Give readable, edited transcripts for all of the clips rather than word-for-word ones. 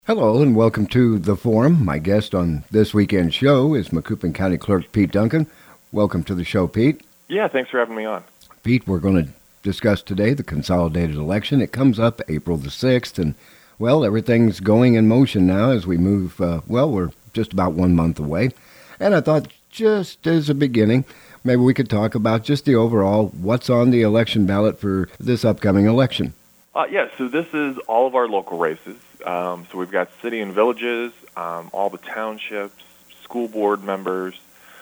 Hello and welcome to The Forum. My guest on this weekend's show is Macoupin County Clerk Pete Duncan. Welcome to the show, Pete. Yeah, thanks for having me on. Pete, we're going to discuss today the consolidated election. It comes up April the 6th, and, well, everything's going in motion now as we move, we're just about 1 month away. And I thought, just as a beginning, maybe we could talk about just the overall what's on the election ballot for this upcoming election. So this is all of our local races. So we've got city and villages, all the townships, school board members.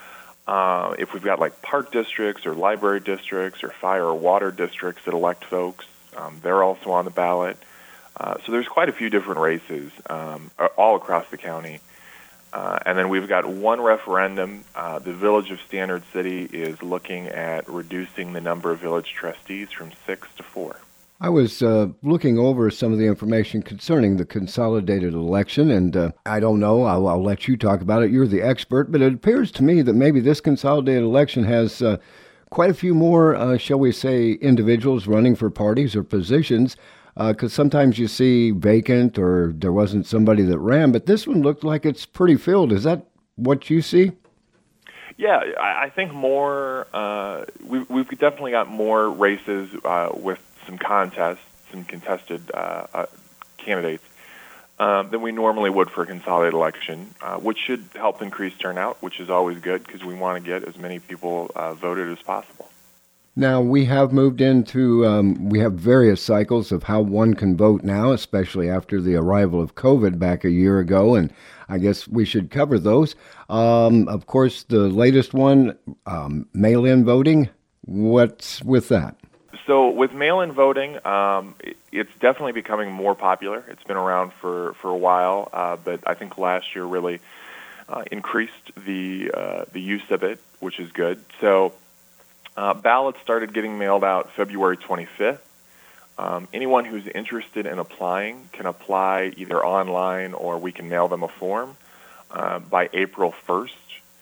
If we've got like park districts or library districts or fire or water districts that elect folks, they're also on the ballot. So there's quite a few different races all across the county. And then we've got one referendum. The Village of Standard City is looking at reducing the number of village trustees from 6 to 4. I was looking over some of the information concerning the consolidated election, and I don't know, I'll let you talk about it. You're the expert, but it appears to me that maybe this consolidated election has quite a few more, shall we say, individuals running for parties or positions, because sometimes you see vacant or there wasn't somebody that ran, but this one looked like it's pretty filled. Is that what you see? Yeah, I think more, we've definitely got more races with some contests, some contested candidates than we normally would for a consolidated election, which should help increase turnout, which is always good because we want to get as many people voted as possible. Now, we have moved into, we have various cycles of how one can vote now, especially after the arrival of COVID back a year ago, and I guess we should cover those. Of course, the latest one, mail-in voting, what's with that? So with mail-in voting, it's definitely becoming more popular. It's been around for a while, but I think last year really increased the use of it, which is good. So ballots started getting mailed out February 25th. Anyone who's interested in applying can apply either online or we can mail them a form by April 1st.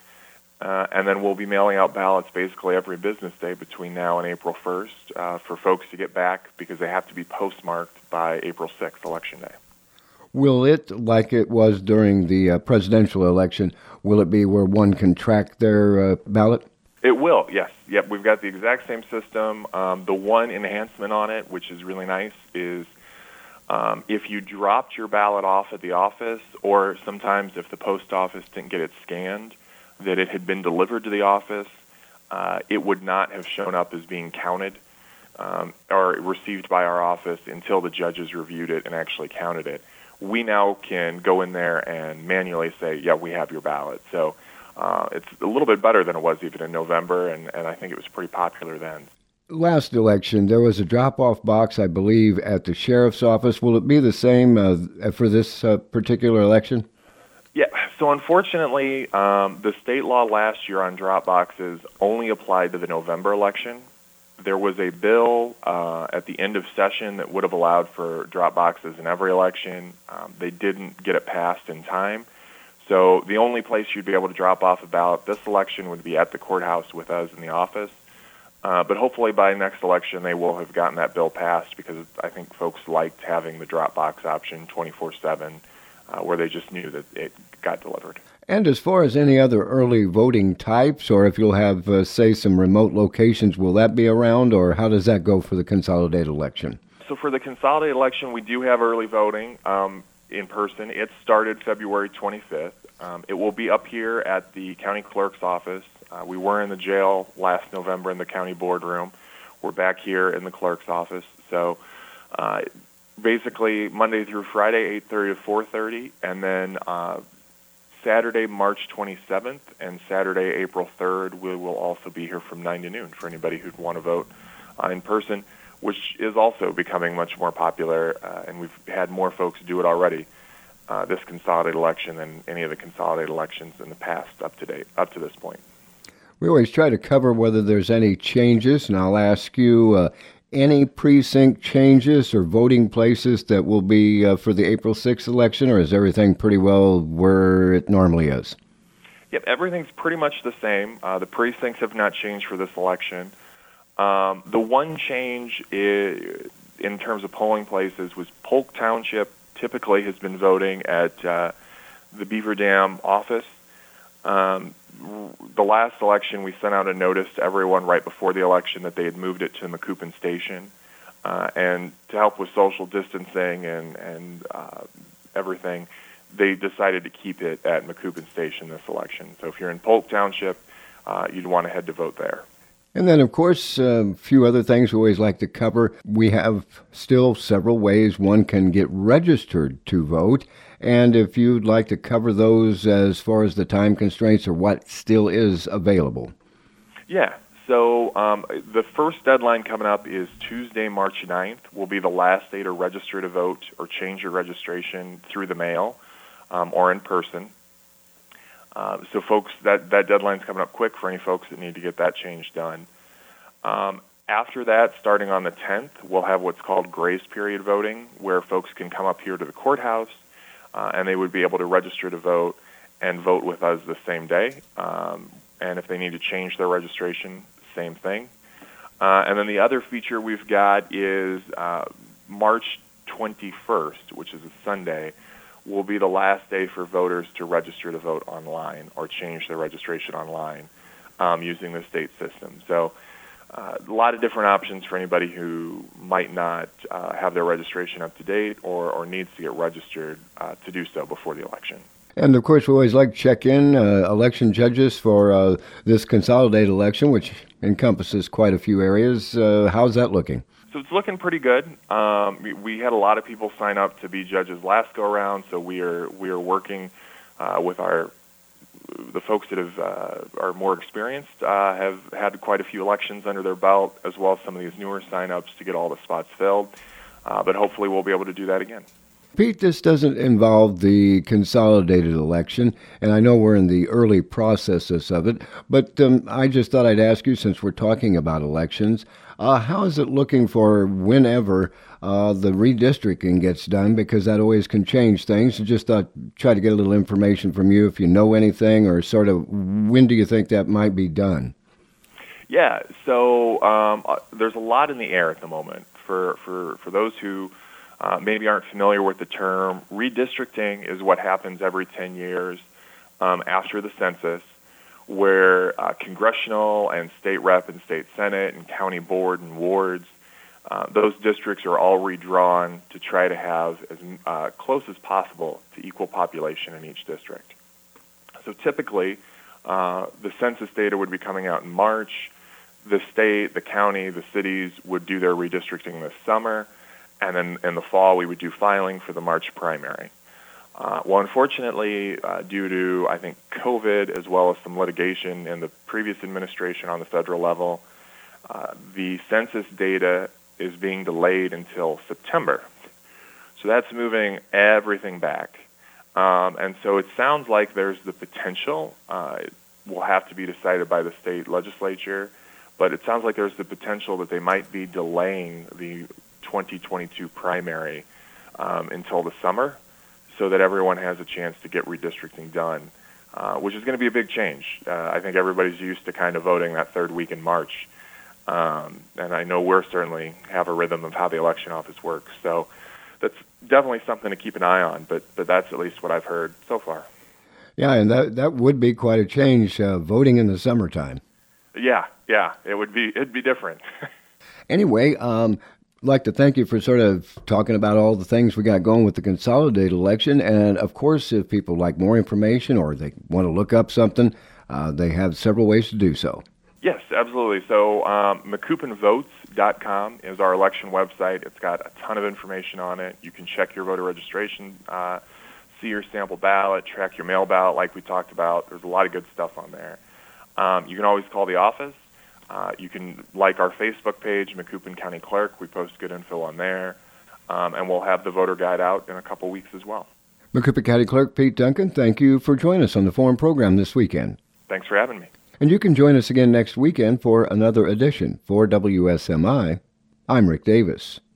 And then we'll be mailing out ballots basically every business day between now and April 1st for folks to get back because they have to be postmarked by April 6th, Election Day. Will it, like it was during the presidential election, will it be where one can track their ballot? It will, yes. Yep, we've got the exact same system. The one enhancement on it, which is really nice, is if you dropped your ballot off at the office, or sometimes if the post office didn't get it scanned, that it had been delivered to the office, it would not have shown up as being counted or received by our office until the judges reviewed it and actually counted it. We now can go in there and manually say, yeah, we have your ballot. So it's a little bit better than it was even in November, and I think it was pretty popular then. Last election, there was a drop-off box, I believe, at the sheriff's office. Will it be the same for this particular election? Yeah, so unfortunately, the state law last year on drop boxes only applied to the November election. There was a bill at the end of session that would have allowed for drop boxes in every election. They didn't get it passed in time. So the only place you'd be able to drop off a ballot this election would be at the courthouse with us in the office. But hopefully by next election they will have gotten that bill passed because I think folks liked having the drop box option 24/7. Where they just knew that it got delivered. And as far as any other early voting types, or if you'll have, say, some remote locations, will that be around, or how does that go for the consolidated election? So for the consolidated election, we do have early voting in person. It started February 25th. It will be up here at the county clerk's office. We were in the jail last November in the county boardroom. We're back here in the clerk's office. So basically Monday through Friday, 8:30 to 4:30, and then Saturday, March 27th, and Saturday, April 3rd, we will also be here from 9 to noon for anybody who'd want to vote in person, which is also becoming much more popular, and we've had more folks do it already this consolidated election than any of the consolidated elections in the past up to this point. We always try to cover whether there's any changes, and I'll ask you, any precinct changes or voting places that will be for the April 6th election, or is everything pretty well where it normally is? Yep, everything's pretty much the same. The precincts have not changed for this election. The one change in terms of polling places was Polk Township typically has been voting at the Beaver Dam office. The last election, we sent out a notice to everyone right before the election that they had moved it to Macoupin Station. And to help with social distancing and everything, they decided to keep it at Macoupin Station this election. So if you're in Polk Township, you'd want to head to vote there. And then, of course, a few other things we always like to cover. We have still several ways one can get registered to vote. And if you'd like to cover those as far as the time constraints or what still is available. Yeah. So the first deadline coming up is Tuesday, March 9th, will be the last day to register to vote or change your registration through the mail or in person. So folks, that deadline's coming up quick for any folks that need to get that change done. After that, starting on the 10th, we'll have what's called grace period voting, where folks can come up here to the courthouse and they would be able to register to vote and vote with us the same day. And if they need to change their registration, same thing. And then the other feature we've got is March 21st, which is a Sunday, will be the last day for voters to register to vote online or change their registration online using the state system. So a lot of different options for anybody who might not have their registration up to date or needs to get registered to do so before the election. And, of course, we always like to check in election judges for this consolidated election, which encompasses quite a few areas. How's that looking? So it's looking pretty good. We had a lot of people sign up to be judges last go around, so we are working with the folks that are more experienced, have had quite a few elections under their belt, as well as some of these newer sign-ups to get all the spots filled. But hopefully we'll be able to do that again. Pete, this doesn't involve the consolidated election, and I know we're in the early processes of it, but I just thought I'd ask you, since we're talking about elections, how is it looking for whenever the redistricting gets done, because that always can change things. Just thought, try to get a little information from you if you know anything, or sort of when do you think that might be done? Yeah, so there's a lot in the air at the moment. For those who maybe aren't familiar with the term, redistricting is what happens every 10 years after the census, where congressional and state rep and state senate and county board and wards, those districts are all redrawn to try to have as close as possible to equal population in each district. So typically, the census data would be coming out in March. The state, the county, the cities would do their redistricting this summer, and then in the fall we would do filing for the March primary. Well, unfortunately, due to, I think, COVID as well as some litigation in the previous administration on the federal level, the census data is being delayed until September. So that's moving everything back. And so it sounds like there's the potential, it will have to be decided by the state legislature, but it sounds like there's the potential that they might be delaying the 2022 primary until the summer, so that everyone has a chance to get redistricting done, which is going to be a big change. I think everybody's used to kind of voting that third week in March, and I know we're certainly have a rhythm of how the election office works. So that's definitely something to keep an eye on, but that's at least what I've heard so far. Yeah, and that would be quite a change, voting in the summertime. Yeah, it'd be different. Anyway, I'd like to thank you for sort of talking about all the things we got going with the consolidated election. And, of course, if people like more information or they want to look up something, they have several ways to do so. Yes, absolutely. So MacoupinVotes.com is our election website. It's got a ton of information on it. You can check your voter registration, see your sample ballot, track your mail ballot like we talked about. There's a lot of good stuff on there. You can always call the office. You can like our Facebook page, Macoupin County Clerk. We post good info on there. And we'll have the voter guide out in a couple weeks as well. Macoupin County Clerk Pete Duncan, thank you for joining us on the Forum program this weekend. Thanks for having me. And you can join us again next weekend for another edition. For WSMI, I'm Rick Davis.